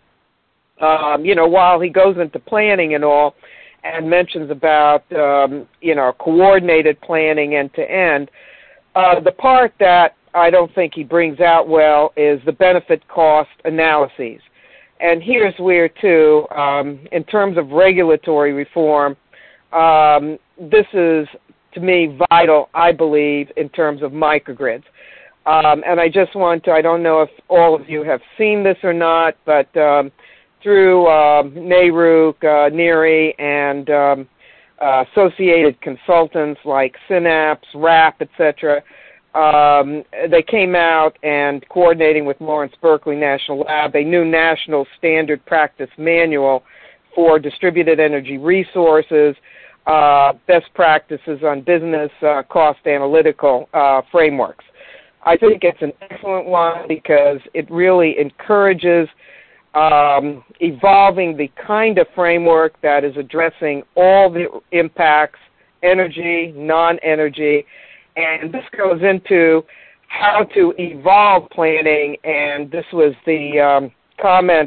um, um, you know, while he goes into planning and all and mentions about, um, you know, coordinated planning end to end, uh, the part that I don't think he brings out well is the benefit cost analyses. And here's where, too, um, in terms of regulatory reform, um, this is, to me, vital, I believe, in terms of microgrids. Um, and I just want to, I don't know if all of you have seen this or not, but um, through uh, NARUC, uh, NERI, and um, uh, associated consultants like Synapse, RAP, et cetera, um, they came out and coordinating with Lawrence Berkeley National Lab, a new national standard practice manual for distributed energy resources, uh, best practices on business uh, cost analytical uh, frameworks. I think it's an excellent one because it really encourages um, evolving the kind of framework that is addressing all the impacts, energy, non-energy, and this goes into how to evolve planning, and this was the um, comment,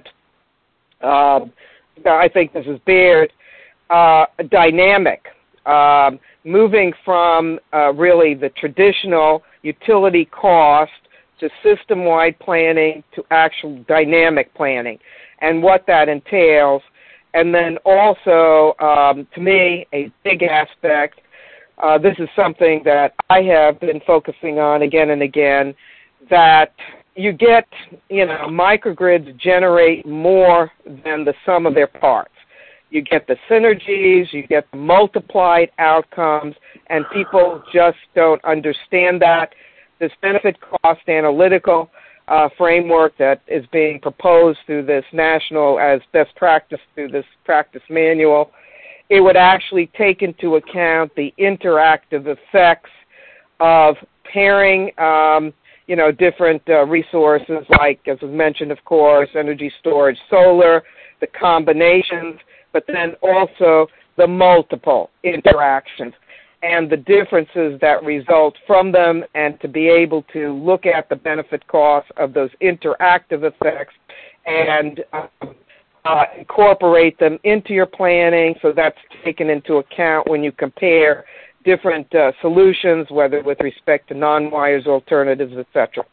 uh, I think this is Baird, uh, dynamic, um, moving from uh, really the traditional utility cost to system-wide planning to actual dynamic planning and what that entails. And then also, um, to me, a big aspect, uh, this is something that I have been focusing on again and again, that you get, you know, microgrids generate more than the sum of their parts. You get the synergies, you get the multiplied outcomes, and people just don't understand that. This benefit cost analytical uh, framework that is being proposed through this national as best practice through this practice manual, it would actually take into account the interactive effects of pairing, um, you know, different uh, resources like, as was mentioned, of course, energy storage, solar, the combinations, but then also the multiple interactions and the differences that result from them, and to be able to look at the benefit costs of those interactive effects and uh, uh, incorporate them into your planning, so that's taken into account when you compare different uh, solutions, whether with respect to non-wires alternatives, et cetera.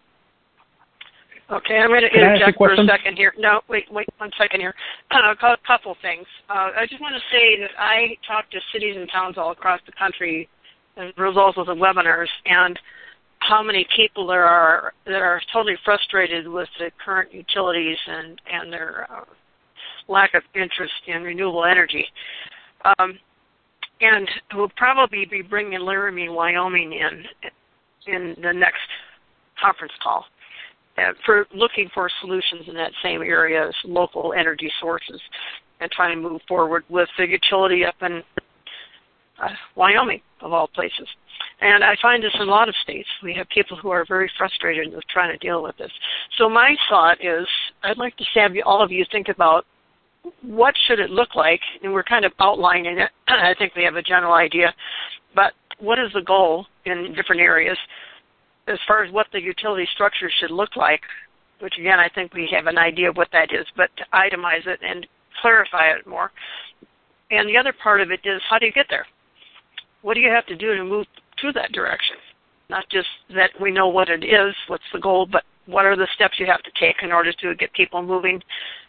Okay, I'm going to interject for a second here. No, wait, wait one second here. Uh, a couple things. Uh, I just want to say that I talk to cities and towns all across the country as a result of the webinars, and how many people there are that are totally frustrated with the current utilities and, and their uh, lack of interest in renewable energy. Um, and we'll probably be bringing Laramie, Wyoming in in the next conference call uh, for looking for solutions in that same area as local energy sources, and trying to move forward with the utility up in uh, Wyoming, of all places. And I find this in a lot of states. We have people who are very frustrated with trying to deal with this. So my thought is, I'd like to have you, all of you think about what should it look like, and we're kind of outlining it. I think we have a general idea, but what is the goal in different areas as far as what the utility structure should look like, which again, I think we have an idea of what that is, but to itemize it and clarify it more. And the other part of it is, how do you get there? What do you have to do to move to that direction? Not just that we know what it is, what's the goal, but what are the steps you have to take in order to get people moving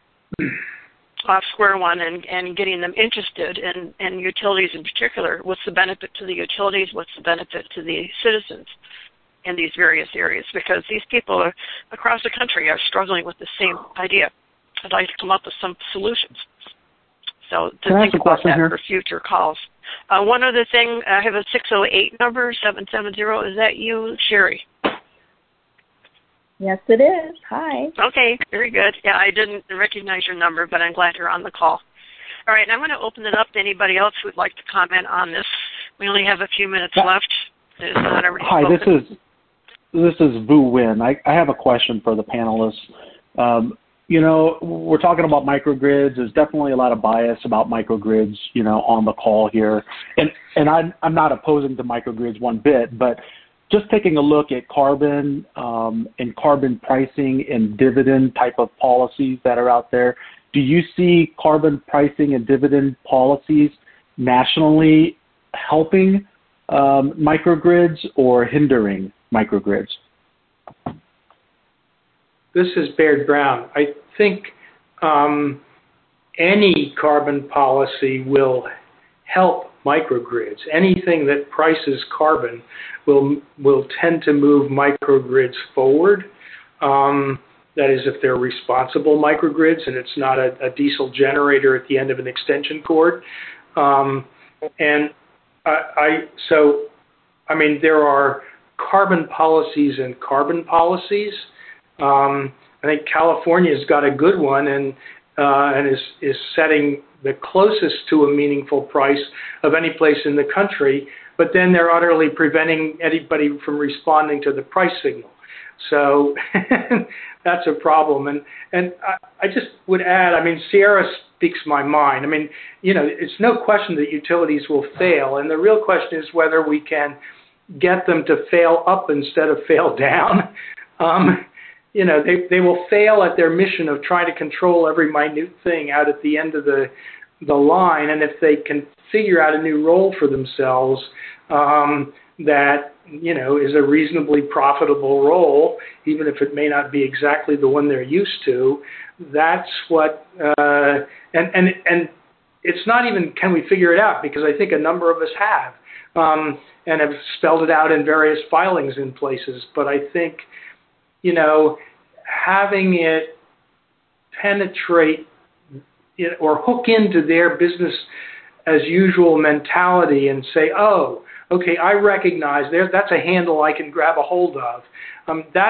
off square one and, and getting them interested in, in utilities in particular. What's the benefit to the utilities? What's the benefit to the citizens in these various areas? Because these people are, across the country are struggling with the same idea. I'd like to come up with some solutions. So to Can think about that here? for future calls. Uh, one other thing, I have a six oh eight number, seven seven zero. Is that you, Sherry? Yes, it is. Hi. Okay, very good. Yeah, I didn't recognize your number, but I'm glad you're on the call. All right, I'm going to open it up to anybody else who would like to comment on this. We only have a few minutes left. It is not already Hi, spoken. this is this is Vu Win. I, I have a question for the panelists. Um, you know, we're talking about microgrids. There's definitely a lot of bias about microgrids, you know, on the call here. And and I'm, I'm not opposing to microgrids one bit, but just taking a look at carbon um, and carbon pricing and dividend type of policies that are out there, do you see carbon pricing and dividend policies nationally helping um, microgrids or hindering microgrids? This is Baird Brown. I think um, any carbon policy will help microgrids. Anything that prices carbon will will tend to move microgrids forward. Um, that is, if they're responsible microgrids and it's not a, a diesel generator at the end of an extension cord. Um, and I, I so, I mean, there are carbon policies and carbon policies. Um, I think California's got a good one and uh, and is is setting the closest to a meaningful price of any place in the country, but then they're utterly preventing anybody from responding to the price signal. So that's a problem. And and I, I just would add, I mean, Sierra speaks my mind. I mean, you know, it's no question that utilities will fail, and the real question is whether we can get them to fail up instead of fail down. Um, you know, they, they will fail at their mission of trying to control every minute thing out at the end of the the line. And if they can figure out a new role for themselves um, that, you know, is a reasonably profitable role, even if it may not be exactly the one they're used to, that's what, uh, and, and, and it's not even can we figure it out, because I think a number of us have um, and have spelled it out in various filings in places. But I think, you know, having it penetrate it or hook into their business as usual mentality and say, oh, okay, I recognize there that's a handle I can grab a hold of. Um, that's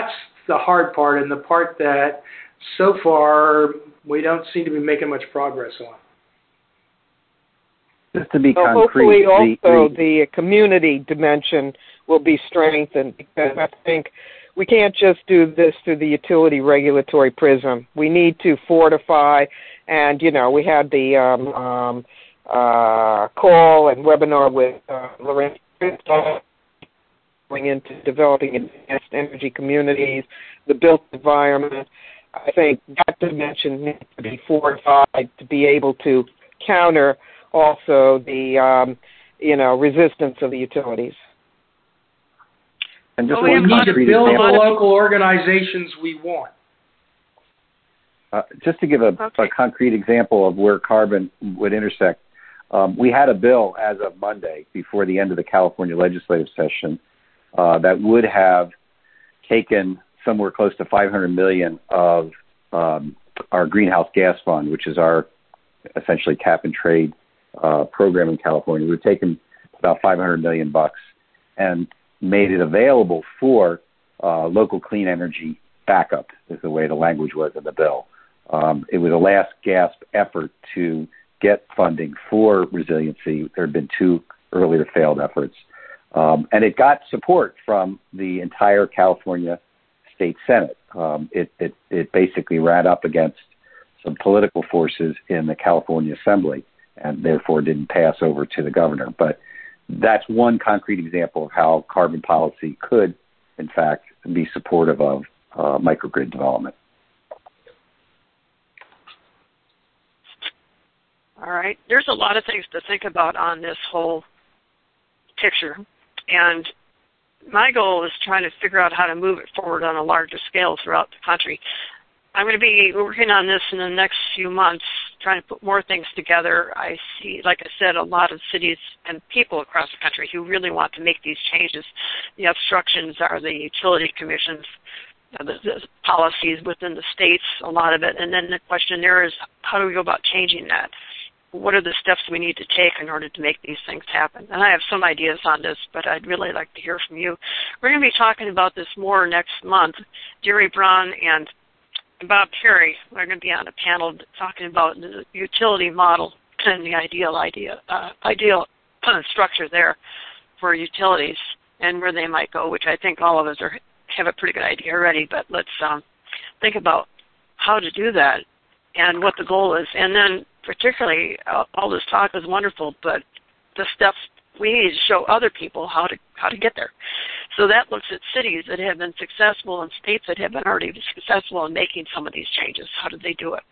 the hard part and the part that so far we don't seem to be making much progress on. Just to be so concrete, hopefully also the, the community dimension will be strengthened, because I think we can't just do this through the utility regulatory prism. We need to fortify, and, you know, we had the um, um, uh, call and webinar with uh, Lorenzo going into developing advanced energy communities, the built environment. I think that dimension needs to be fortified to be able to counter also the, um, you know, resistance of the utilities. And just well, one we need to build example, the local organizations we want. Uh, just to give a, okay. a concrete example of where carbon would intersect, um, we had a bill as of Monday before the end of the California legislative session uh, that would have taken somewhere close to five hundred million dollars of um, our greenhouse gas fund, which is our essentially cap and trade uh, program in California. We've taken about five hundred million bucks and made it available for uh, local clean energy backup, is the way the language was in the bill. Um, it was a last gasp effort to get funding for resiliency. There had been two earlier failed efforts. Um, and it got support from the entire California State Senate. Um, it, it, it basically ran up against some political forces in the California Assembly and therefore didn't pass over to the governor. But that's one concrete example of how carbon policy could, in fact, be supportive of uh, microgrid development. All right. There's a lot of things to think about on this whole picture. And my goal is trying to figure out how to move it forward on a larger scale throughout the country. I'm going to be working on this in the next few months, trying to put more things together. I see, like I said, a lot of cities and people across the country who really want to make these changes. The obstructions are the utility commissions, the, the policies within the states, a lot of it. And then the question there is, how do we go about changing that? What are the steps we need to take in order to make these things happen? And I have some ideas on this, but I'd really like to hear from you. We're going to be talking about this more next month. Jerry Braun and Bob Perry are going to be on a panel talking about the utility model and the ideal idea, uh, ideal structure there for utilities and where they might go, which I think all of us are, have a pretty good idea already. But let's um, think about how to do that and what the goal is. And then particularly, uh, all this talk is wonderful, but the steps we need to show other people how to how to get there. So that looks at cities that have been successful and states that have been already successful in making some of these changes. How did they do it?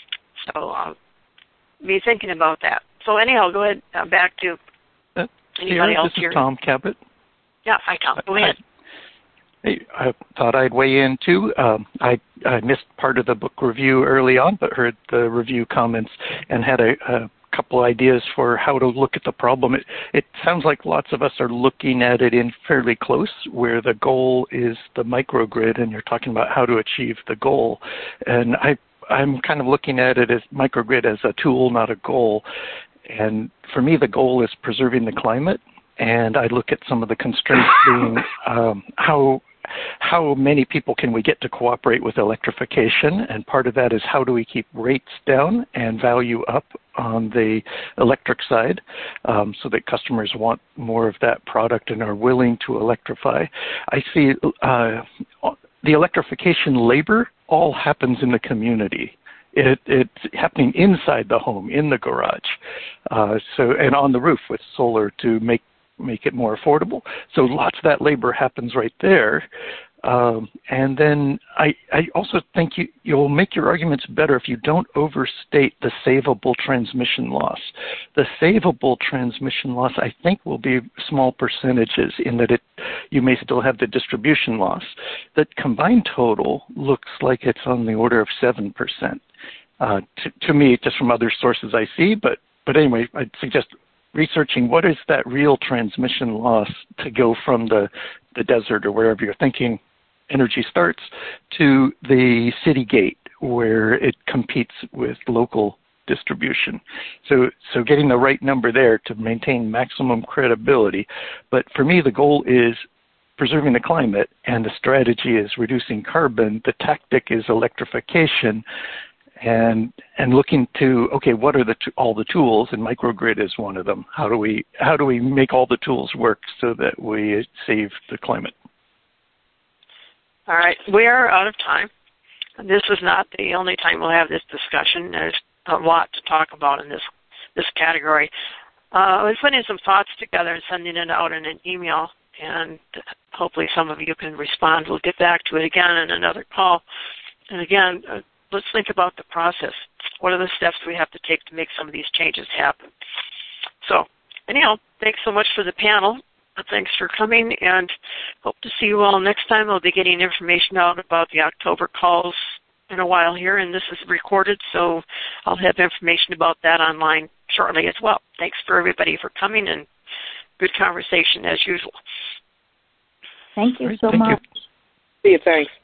So uh, be thinking about that. So anyhow, go ahead, uh, back to uh, anybody here, else this here. This is Tom Cabot. Yeah, hi Tom. Go ahead. Hey, I thought I'd weigh in too. Um, I, I missed part of the book review early on, but heard the review comments and had a, a couple ideas for how to look at the problem. It, it sounds like lots of us are looking at it in fairly close, where the goal is the microgrid, and you're talking about how to achieve the goal. And I, I'm kind of looking at it as microgrid as a tool, not a goal. And for me, the goal is preserving the climate. And I look at some of the constraints being um, how how many people can we get to cooperate with electrification? And part of that is how do we keep rates down and value up on the electric side um, so that customers want more of that product and are willing to electrify. I see uh, the electrification labor all happens in the community. It, it's happening inside the home, in the garage, uh, so and on the roof with solar to make make it more affordable. So lots of that labor happens right there. Um, and then I, I also think you, you'll make your arguments better if you don't overstate the savable transmission loss. The savable transmission loss, I think, will be small percentages in that it you may still have the distribution loss. The combined total looks like it's on the order of seven percent. Uh, to, to me, just from other sources I see, but, but anyway, I'd suggest researching what is that real transmission loss to go from the, the desert or wherever you're thinking energy starts to the city gate where it competes with local distribution. So, so getting the right number there to maintain maximum credibility. But for me, the goal is preserving the climate and the strategy is reducing carbon, the tactic is electrification, and and looking to, okay, what are the t- all the tools, and microgrid is one of them. How do we how do we make all the tools work so that we save the climate? All right, we are out of time. This is not the only time we'll have this discussion. There's a lot to talk about in this this category. Uh, I was putting some thoughts together and sending it out in an email, and hopefully some of you can respond. We'll get back to it again in another call. And again, uh, let's think about the process. What are the steps we have to take to make some of these changes happen? So, anyhow, thanks so much for the panel. Thanks for coming, and hope to see you all next time. I'll be getting information out about the October calls in a while here, and this is recorded, so I'll have information about that online shortly as well. Thanks for everybody for coming, and good conversation as usual. Thank you Right, so thank much. You. See you. Thanks.